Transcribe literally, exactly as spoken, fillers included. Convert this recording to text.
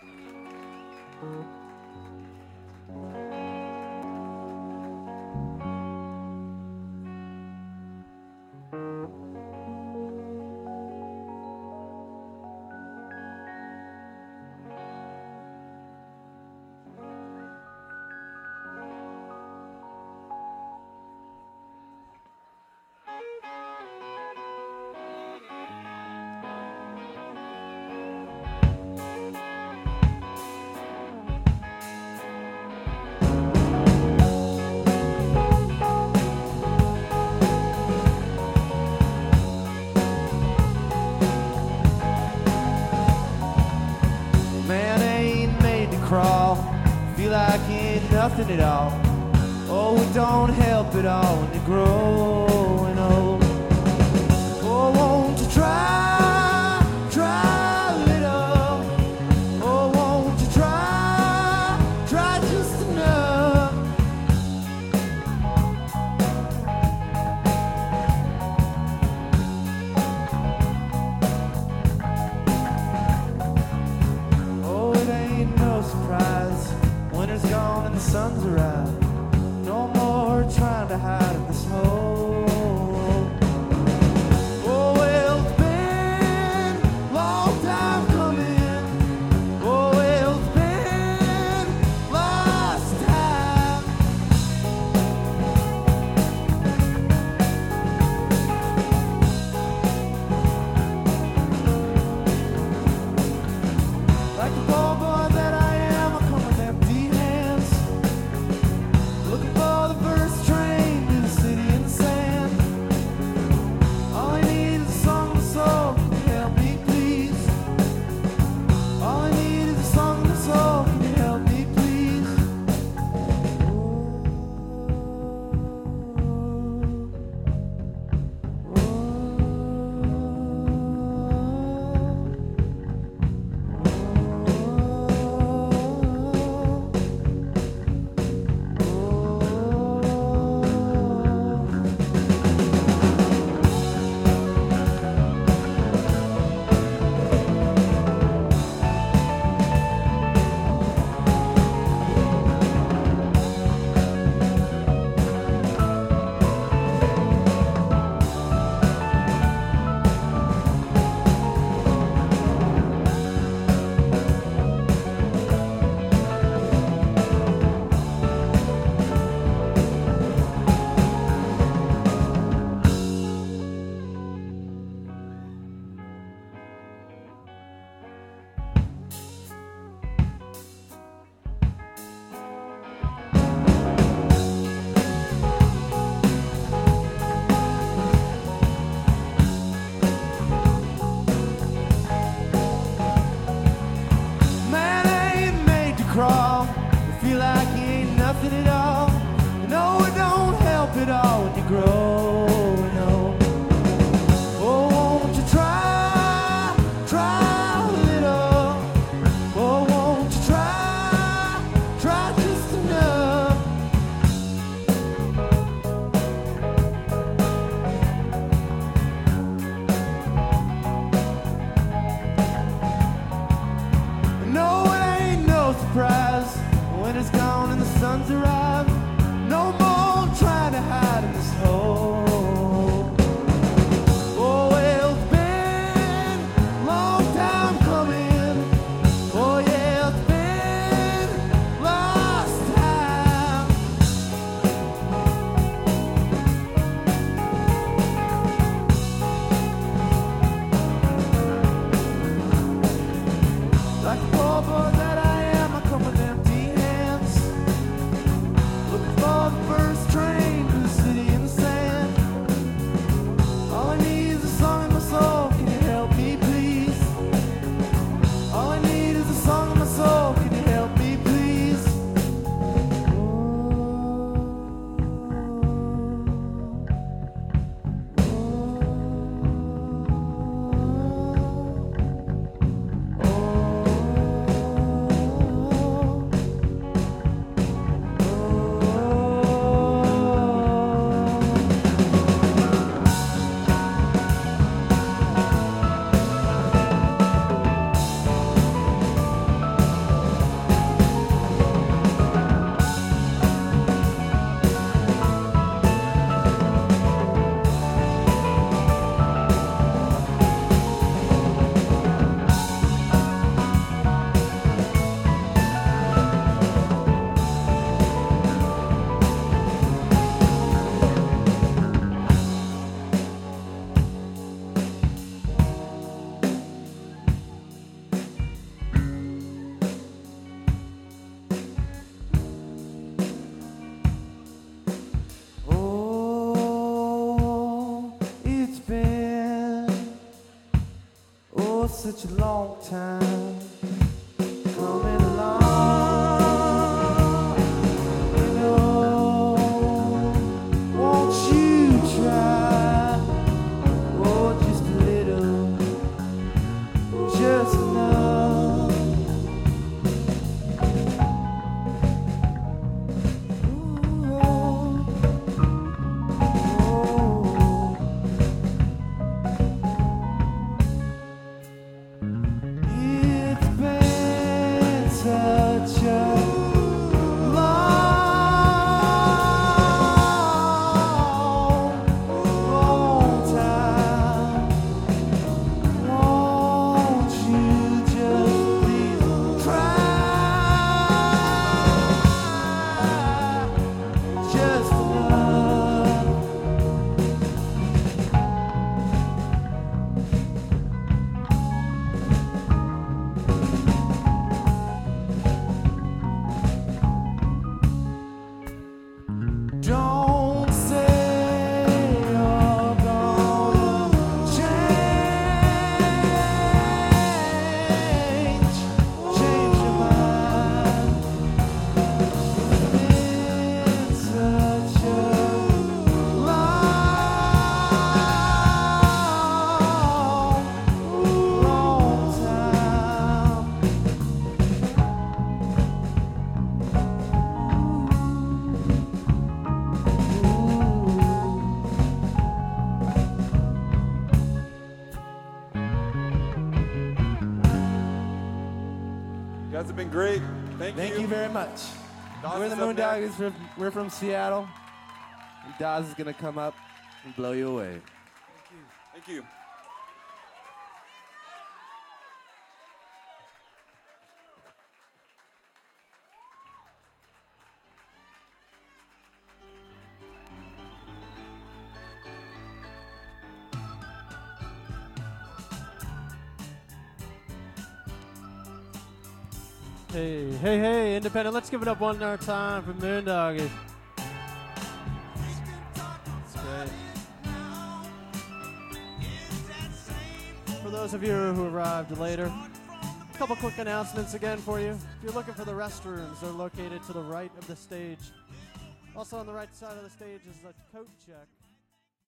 Nothing at all. Oh, it don't help at all when you're growing old. Oh, won't you try, try a little? Oh, won't you try, try just enough? Oh, it ain't no surprise. Winter's gone and the sun's arrived. No more trying to hide in this hole. Oh, well, it's been a long time coming. Oh, well, it's been lost time. Like the poor boy that I am, I come with empty hands, looking for the first train to the city in the sand. All I need is a song of the soul. Can you help me, please? All I need is a song of the soul. Can you help me, please? Man ain't made to crawl. You feel like you ain't nothing at all. No, it don't help at all when you growing old. Oh, won't you try, try a little? Oh, won't you try, try just enough? No, it ain't no surprise. Winter's gone and the sun's arrived. No more trying to hide in this hole. Oh, well, it's been a long time coming. Oh, yeah, it's been lost time. Like a poor boy that I am, I come with empty hands, looking for the first train to the city in the sand. All I need is a song in my soul. Can you help me, please? All I need is a song in my soul. Can you help me, please? Oh, such a long time coming along. You know, won't you try? Oh, just a little, just enough. Ooh, oh, it's been such a long, long time. Won't you just please try? Just enough. Don't say you're gonna change, change your mind. It's such a long, long time. You guys have been great. Thank, Thank you very much. Dawes We're the is up Moondoggers. next. We're, we're from Seattle. And Dawes is gonna come up and blow you away. Thank you. Hey, hey, hey, Independent. Let's give it up one more time for Moondoggers. Great. For those of you who arrived later, a couple quick announcements again for you. If you're looking for the restrooms, they're located to the right of the stage. Also on the right side of the stage is a coat check.